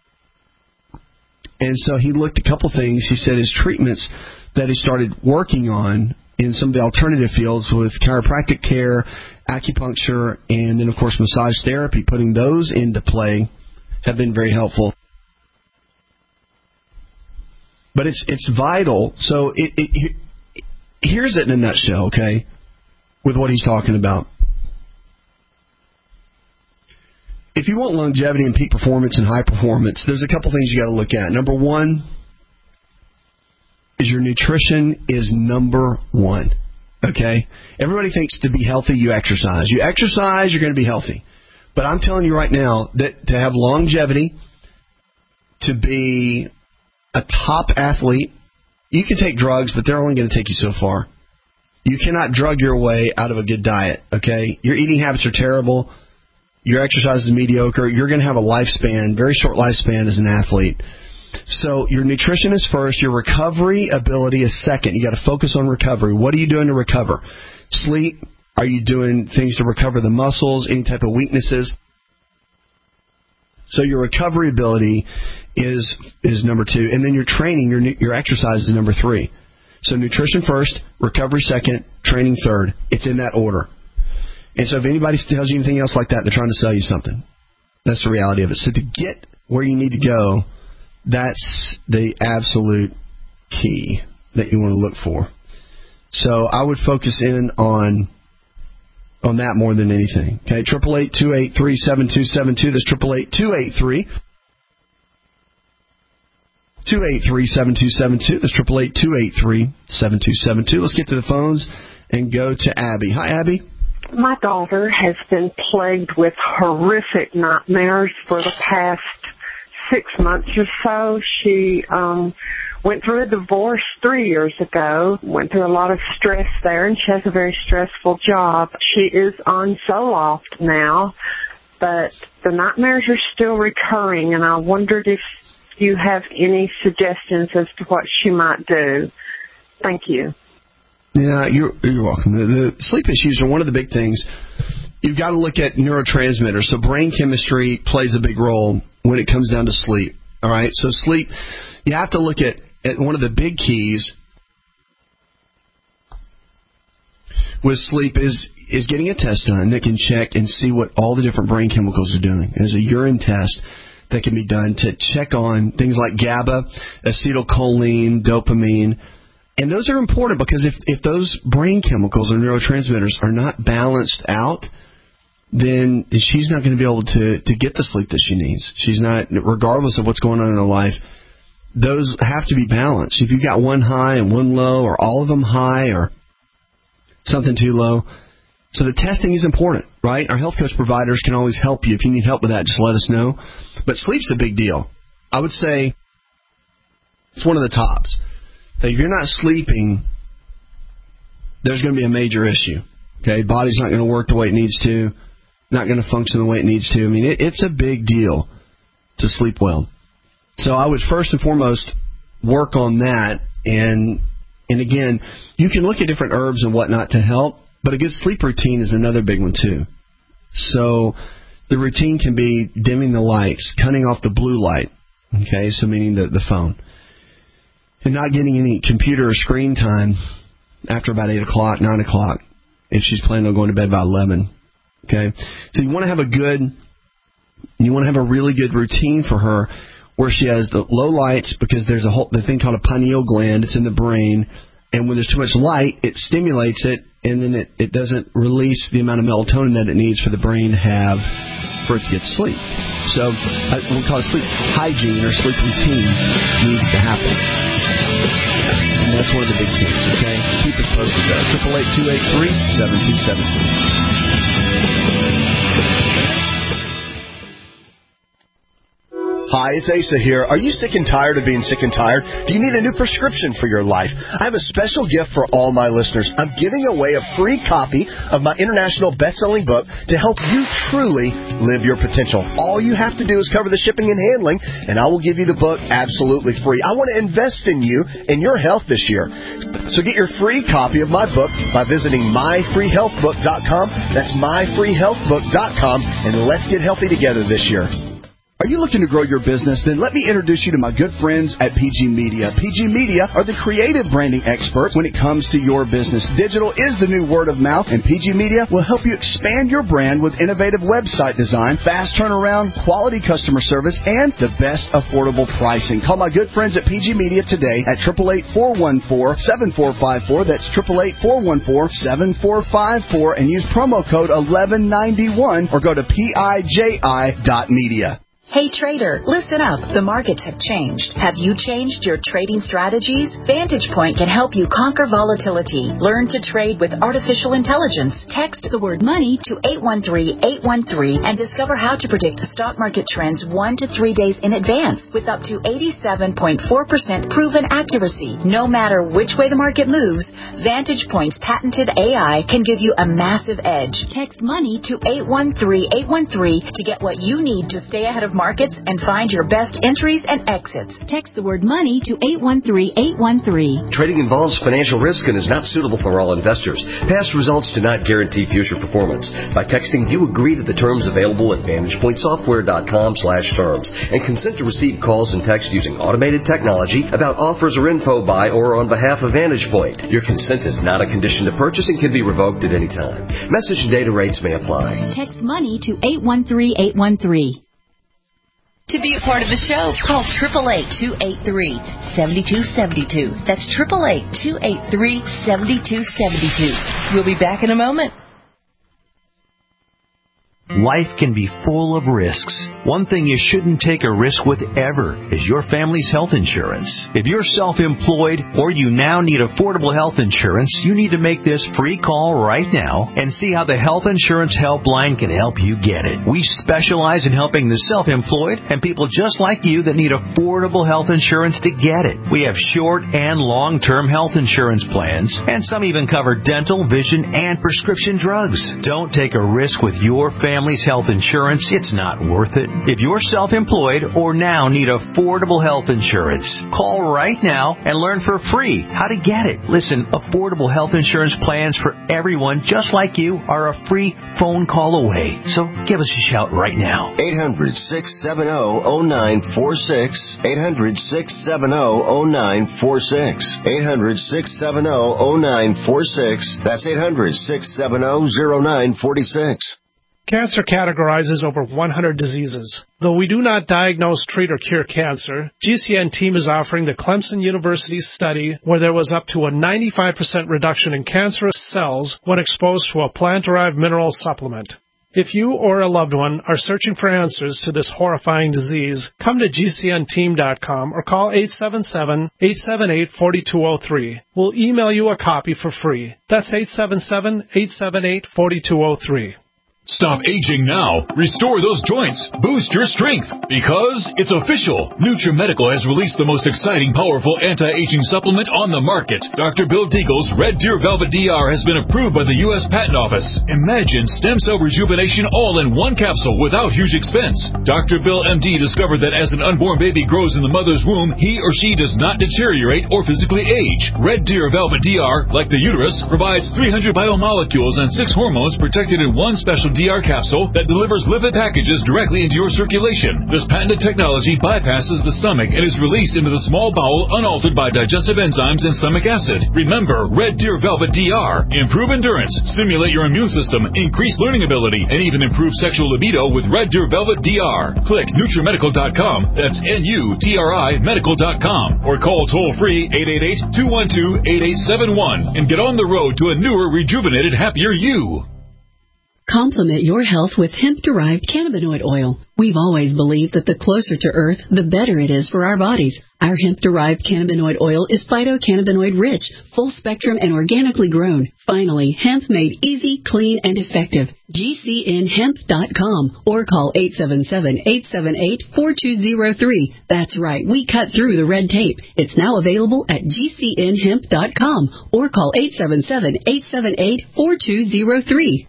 And so he looked at a couple things. He said his treatments that he started working on in some of the alternative fields with chiropractic care, acupuncture, and then, of course, massage therapy, putting those into play have been very helpful. But it's it's vital. So it, it, here's it in a nutshell, okay, with what he's talking about. If you want longevity and peak performance and high performance, there's a couple things you got to look at. Number one is your nutrition is number one, okay? Everybody thinks to be healthy, you exercise. You exercise, you're going to be healthy. But I'm telling you right now that to have longevity, to be a top athlete, you can take drugs, but they're only going to take you so far. You cannot drug your way out of a good diet, okay? Your eating habits are terrible. Your exercise is mediocre. You're going to have a lifespan, very short lifespan as an athlete. So your nutrition is first. Your recovery ability is second. You got to focus on recovery. What are you doing to recover? Sleep. Are you doing things to recover the muscles, any type of weaknesses? So your recovery ability is is number two. And then your training, your your exercise is number three. So nutrition first, recovery second, training third. It's in that order. And so if anybody tells you anything else like that, they're trying to sell you something. That's the reality of it. So to get where you need to go, that's the absolute key that you want to look for. So I would focus in on on that more than anything. Okay, triple eight two eight three seven two seven two. That's triple eight two eight three two eight three seven two seven two. That's triple eight two eight three seven two seven two. Let's get to the phones and go to Abby. Hi, Abby. My daughter has been plagued with horrific nightmares for the past six months or so. She um went through a divorce three years ago, went through a lot of stress there, and she has a very stressful job. She is on Zoloft now, but the nightmares are still recurring, and I wondered if you have any suggestions as to what she might do. Thank you. Yeah, you're, you're welcome. The, the sleep issues are one of the big things. You've got to look at neurotransmitters. So brain chemistry plays a big role when it comes down to sleep. All right? So sleep, you have to look at, at one of the big keys with sleep is, is getting a test done that can check and see what all the different brain chemicals are doing. There's a urine test that can be done to check on things like GABA, acetylcholine, dopamine. And those are important because if, if those brain chemicals or neurotransmitters are not balanced out, then she's not going to be able to, to get the sleep that she needs. She's not, regardless of what's going on in her life, those have to be balanced. If you've got one high and one low, or all of them high, or something too low. So the testing is important, right? Our health coach providers can always help you. If you need help with that, just let us know. But sleep's a big deal. I would say it's one of the tops. If you're not sleeping, there's going to be a major issue. Okay, body's not going to work the way it needs to, not going to function the way it needs to. I mean, it, it's a big deal to sleep well. So I would first and foremost work on that. And and again, you can look at different herbs and whatnot to help, but a good sleep routine is another big one too. So the routine can be dimming the lights, cutting off the blue light. Okay, so meaning the the phone. And not getting any computer or screen time after about eight o'clock, nine o'clock, if she's planning on going to bed by eleven. Okay? So you want to have a good, you want to have a really good routine for her where she has the low lights, because there's a whole the thing called a pineal gland. It's in the brain. And when there's too much light, it stimulates it, and then it, it doesn't release the amount of melatonin that it needs for the brain to have for it to get sleep. So uh, we call it sleep hygiene or sleep routine needs to happen. And that's one of the big things, okay? Keep it posted there. eight eight eight, two eight three, seven two seven two. Hi, it's Asa here. Are you sick and tired of being sick and tired? Do you need a new prescription for your life? I have a special gift for all my listeners. I'm giving away a free copy of my international best-selling book to help you truly live your potential. All you have to do is cover the shipping and handling, and I will give you the book absolutely free. I want to invest in you and your health this year. So get your free copy of my book by visiting my free health book dot com. That's my free health book dot com, and let's get healthy together this year. Are you looking to grow your business? Then let me introduce you to my good friends at P G Media. P G Media are the creative branding experts when it comes to your business. Digital is the new word of mouth, and P G Media will help you expand your brand with innovative website design, fast turnaround, quality customer service, and the best affordable pricing. Call my good friends at P G Media today at eight eight eight, four one four, seven four five four. That's eight eight eight, four one four, seven four five four, and use promo code eleven ninety-one or go to P I J I dot media. Hey trader, listen up. The markets have changed. Have you changed your trading strategies? Vantage Point can help you conquer volatility. Learn to trade with artificial intelligence. Text the word money to eight one three, eight one three and discover how to predict the stock market trends one to three days in advance with up to eighty-seven point four percent proven accuracy. No matter which way the market moves, Vantage Point's patented A I can give you a massive edge. Text money to eight one three, eight one three to get what you need to stay ahead of markets and find your best entries and exits. Text the word money to eight one three, eight one three. Trading involves financial risk and is not suitable for all investors. Past results do not guarantee future performance. By texting, you agree to the terms available at vantage point software dot com slash terms and consent to receive calls and text using automated technology about offers or info by or on behalf of Vantage Point. Your consent is not a condition to purchase and can be revoked at any time. Message and data rates may apply. Text money to eight one three, eight one three. To be a part of the show, call eight eight eight, two eight three, seven two seven two. That's eight eight eight, two eight three, seven two seven two. We'll be back in a moment. Life can be full of risks. One thing you shouldn't take a risk with ever is your family's health insurance. If you're self-employed or you now need affordable health insurance, you need to make this free call right now and see how the Health Insurance Helpline can help you get it. We specialize in helping the self-employed and people just like you that need affordable health insurance to get it. We have short and long-term health insurance plans, and some even cover dental, vision, and prescription drugs. Don't take a risk with your family. Family's health insurance, it's not worth it. If you're self-employed or now need affordable health insurance, call right now and learn for free how to get it. Listen, affordable health insurance plans for everyone just like you are a free phone call away. So give us a shout right now. eight hundred, six seven zero, zero nine four six. eight hundred, six seven zero, zero nine four six. eight hundred, six seven zero, zero nine four six. That's eight hundred, six seven zero, zero nine four six. Cancer categorizes over one hundred diseases. Though we do not diagnose, treat, or cure cancer, G C N team is offering the Clemson University study where there was up to a ninety-five percent reduction in cancerous cells when exposed to a plant-derived mineral supplement. If you or a loved one are searching for answers to this horrifying disease, come to G C N team dot com or call eight seven seven, eight seven eight, four two zero three. We'll email you a copy for free. That's eight seven seven, eight seven eight, four two zero three. Stop aging now. Restore those joints. Boost your strength. Because it's official. NutriMedical has released the most exciting, powerful anti-aging supplement on the market. Doctor Bill Deagle's Red Deer Velvet D R has been approved by the U S Patent Office. Imagine stem cell rejuvenation all in one capsule without huge expense. Doctor Bill M D discovered that as an unborn baby grows in the mother's womb, he or she does not deteriorate or physically age. Red Deer Velvet D R, like the uterus, provides three hundred biomolecules and six hormones protected in one special D R capsule that delivers lipid packages directly into your circulation. This patented technology bypasses the stomach and is released into the small bowel unaltered by digestive enzymes and stomach acid. Remember, Red Deer Velvet D R. Improve endurance, stimulate your immune system, increase learning ability, and even improve sexual libido with Red Deer Velvet D R. Click NutriMedical dot com. That's N U T R I Medical dot com. Or call toll-free eight eight eight, two one two, eight eight seven one and get on the road to a newer, rejuvenated, happier you. Complement your health with hemp-derived cannabinoid oil. We've always believed that the closer to Earth, the better it is for our bodies. Our hemp-derived cannabinoid oil is phytocannabinoid-rich, full-spectrum, and organically grown. Finally, hemp made easy, clean, and effective. G C N hemp dot com or call eight seven seven, eight seven eight, four two zero three. That's right, we cut through the red tape. It's now available at G C N hemp dot com or call eight seven seven, eight seven eight, four two zero three.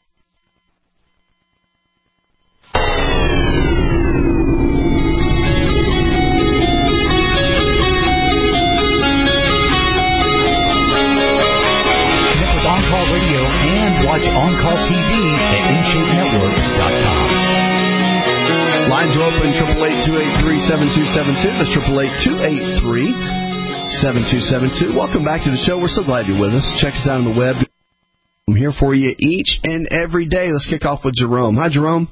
Watch On-Call T V at in shape network dot com. Lines are open, triple eight, two eight three, seven two seven two. That's triple eight, two eight three, seven two seven two. Welcome back to the show. We're so glad you're with us. Check us out on the web. I'm here for you each and every day. Let's kick off with Jerome. Hi, Jerome.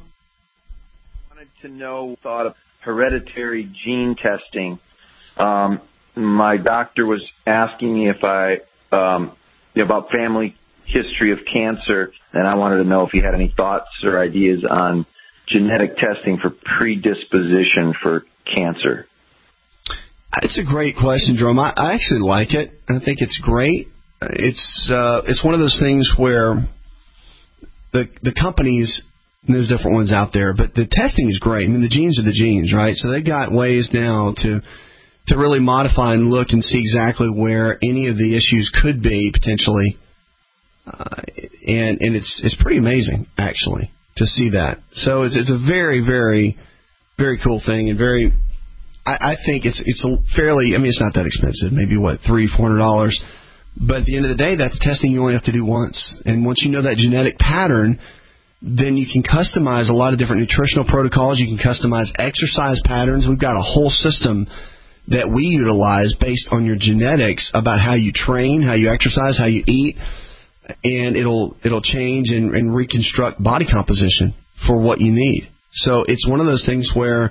I wanted to know, thought of hereditary gene testing. Um, my doctor was asking me if I, um, about family history of cancer, and I wanted to know if you had any thoughts or ideas on genetic testing for predisposition for cancer. It's a great question, Jerome. I, I actually like it. I think it's great. It's uh, it's one of those things where the the companies, and there's different ones out there, but the testing is great. I mean, the genes are the genes, right? So they've got ways now to to really modify and look and see exactly where any of the issues could be potentially. Uh, and and it's it's pretty amazing, actually, to see that. So it's it's a very, very, very cool thing, and very, I, I think it's it's a fairly, I mean, it's not that expensive, maybe, what, three, four hundred dollars. But at the end of the day, that's testing you only have to do once. And once you know that genetic pattern, then you can customize a lot of different nutritional protocols. You can customize exercise patterns. We've got a whole system that we utilize based on your genetics about how you train, how you exercise, how you eat. And it'll it'll change and, and reconstruct body composition for what you need. So it's one of those things where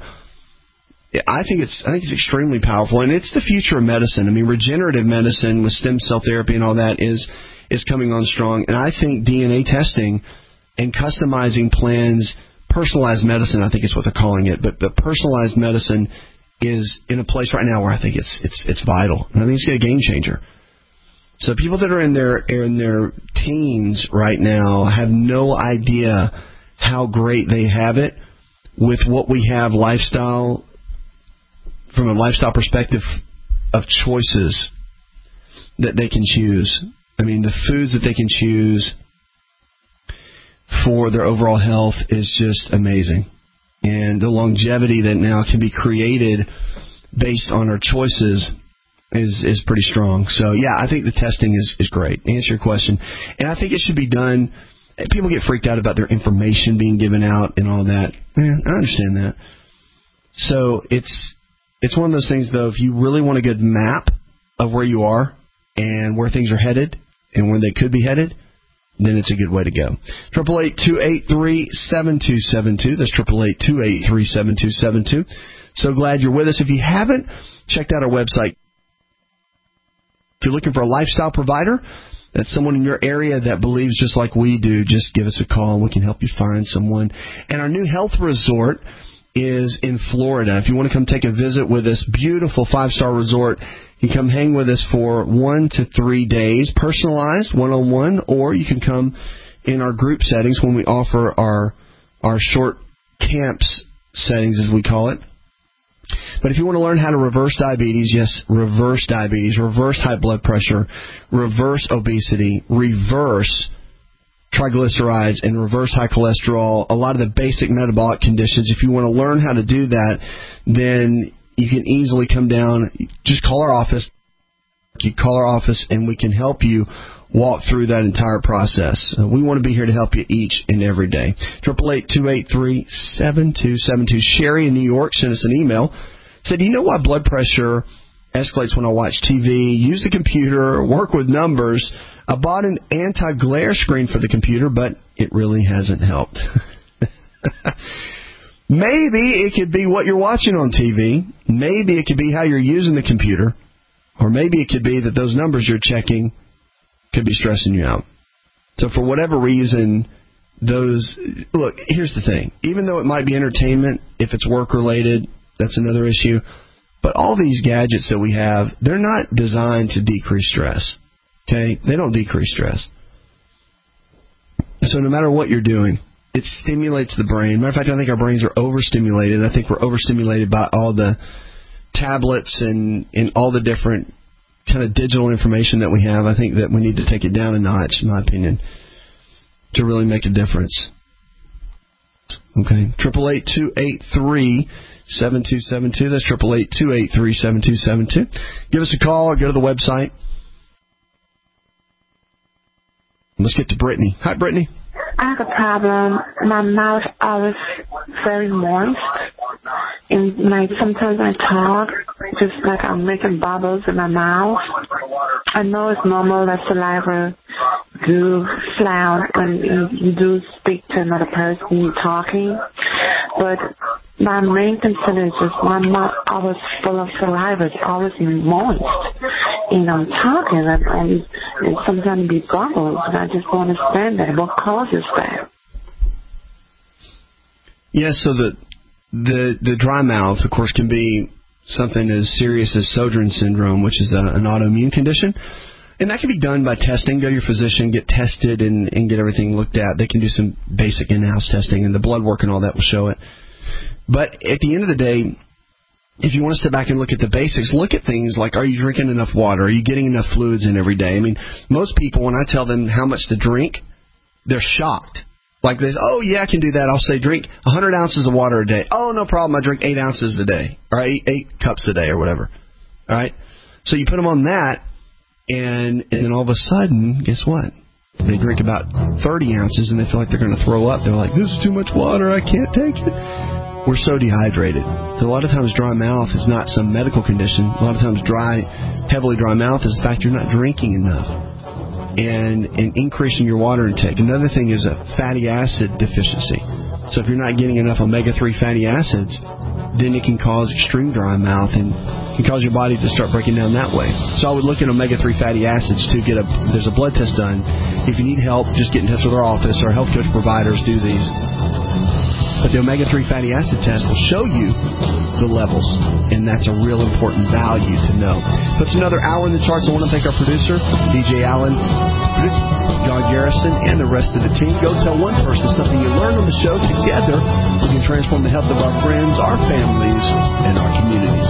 I think it's I think it's extremely powerful, and it's the future of medicine. I mean, regenerative medicine with stem cell therapy and all that is is coming on strong. And I think D N A testing and customizing plans, personalized medicine, I think is what they're calling it, but but personalized medicine is in a place right now where I think it's it's it's vital, and I think it's a game changer. So people that are in their in their teens right now have no idea how great they have it with what we have lifestyle, from a lifestyle perspective of choices that they can choose. I mean, the foods that they can choose for their overall health is just amazing. And the longevity that now can be created based on our choices is is pretty strong. So, yeah, I think the testing is, is great. To answer your question. And I think it should be done. People get freaked out about their information being given out and all that. Yeah, I understand that. So it's it's one of those things, though, if you really want a good map of where you are and where things are headed and where they could be headed, then it's a good way to go. triple eight, two eight three, seven two seven two. That's triple eight, two eight three, seven two seven two. So glad you're with us. If you haven't checked out our website, if you're looking for a lifestyle provider, that's someone in your area that believes just like we do, just give us a call and we can help you find someone. And our new health resort is in Florida. If you want to come take a visit with us, beautiful five-star resort, you can come hang with us for one to three days, personalized, one-on-one, or you can come in our group settings when we offer our our short camps settings, as we call it. But if you want to learn how to reverse diabetes, yes, reverse diabetes, reverse high blood pressure, reverse obesity, reverse triglycerides, and reverse high cholesterol, a lot of the basic metabolic conditions, if you want to learn how to do that, then you can easily come down. Just call our office. You call our office, and we can help you walk through that entire process. Uh, we want to be here to help you each and every day. eight eight eight, two eight three, seven two seven two. Sherry in New York sent us an email. Said, do you know why blood pressure escalates when I watch T V, use the computer, work with numbers? I bought an anti-glare screen for the computer, but it really hasn't helped. Maybe it could be what you're watching on T V. Maybe it could be how you're using the computer. Or maybe it could be that those numbers you're checking could be stressing you out. So for whatever reason, those... Look, here's the thing. Even though it might be entertainment, if it's work-related, that's another issue. But all these gadgets that we have, they're not designed to decrease stress. Okay? They don't decrease stress. So no matter what you're doing, it stimulates the brain. Matter of fact, I think our brains are overstimulated. I think we're overstimulated by all the tablets and, and all the different kind of digital information that we have. I think that we need to take it down a notch, in my opinion, to really make a difference. Okay, eight eight eight, two eight three, seven two seven two. That's eight eight eight, two eight three, seven two seven two. Give us a call or go to the website. Let's get to Brittany. Hi, Brittany. I have a problem. My mouth always very moist. And like sometimes I talk, just like I'm making bubbles in my mouth. I know it's normal that saliva do flow when you, you do speak to another person you're talking. But my main concern is just my mouth always full of saliva. It's always moist. And I'm talking and, and, and sometimes be bubbles. And I just don't understand that. What causes that? Yes, yeah, so the The the dry mouth, of course, can be something as serious as Sjogren's syndrome, which is a, an autoimmune condition. And that can be done by testing. Go to your physician, get tested, and, and get everything looked at. They can do some basic in-house testing, and the blood work and all that will show it. But at the end of the day, if you want to step back and look at the basics, look at things like, are you drinking enough water? Are you getting enough fluids in every day? I mean, most people, when I tell them how much to drink, they're shocked. Like this, oh, yeah, I can do that. I'll say drink one hundred ounces of water a day. Oh, no problem. I drink eight ounces a day, or eight, eight cups a day or whatever. All right? So you put them on that, and, and then all of a sudden, guess what? They drink about thirty ounces, and they feel like they're going to throw up. They're like, this is too much water. I can't take it. We're so dehydrated. So a lot of times dry mouth is not some medical condition. A lot of times dry, heavily dry mouth is the fact you're not drinking enough. And, and increasing your water intake. Another thing is a fatty acid deficiency. So if you're not getting enough omega three fatty acids, then it can cause extreme dry mouth and can cause your body to start breaking down that way. So I would look at omega three fatty acids to get a, there's a blood test done. If you need help, just get in touch with our office. Our health coach providers do these. But the omega three fatty acid test will show you the levels, and that's a real important value to know. Puts another hour in the charts. I want to thank our producer, D J Allen, John Garrison, and the rest of the team. Go tell one person something you learned on the show. Together, we can transform the health of our friends, our families, and our communities.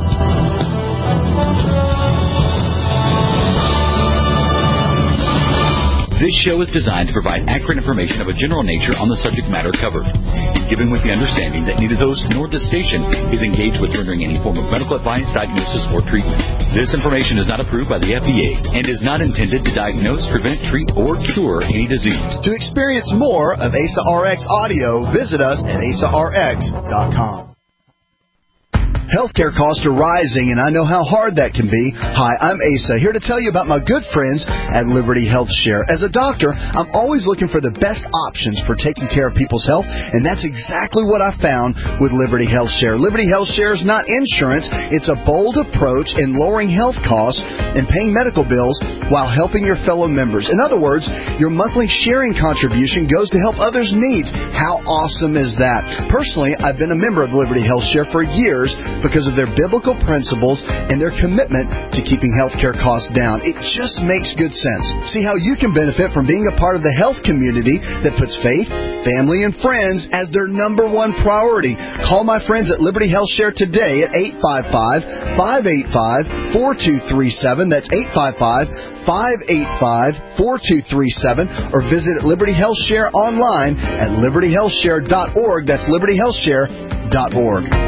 This show is designed to provide accurate information of a general nature on the subject matter covered, given with the understanding that neither host nor the station is engaged with rendering any form of medical advice, diagnosis, or treatment. This information is not approved by the F D A and is not intended to diagnose, prevent, treat, or cure any disease. To experience more of A S A R X audio, visit us at A S A R X dot com. Healthcare costs are rising, and I know how hard that can be. Hi, I'm Asa, here to tell you about my good friends at Liberty Health Share. As a doctor, I'm always looking for the best options for taking care of people's health, and that's exactly what I found with Liberty Health Share. Liberty Health Share is not insurance. It's a bold approach in lowering health costs and paying medical bills while helping your fellow members. In other words, your monthly sharing contribution goes to help others' needs. How awesome is that? Personally, I've been a member of Liberty Health Share for years, because of their biblical principles and their commitment to keeping healthcare costs down. It just makes good sense. See how you can benefit from being a part of the health community that puts faith, family, and friends as their number one priority. Call my friends at Liberty Health Share today at eight five five, five eight five, four two three seven. That's eight five five, five eight five, four two three seven, or visit Liberty Health Share online at liberty health share dot org. That's liberty health share dot org.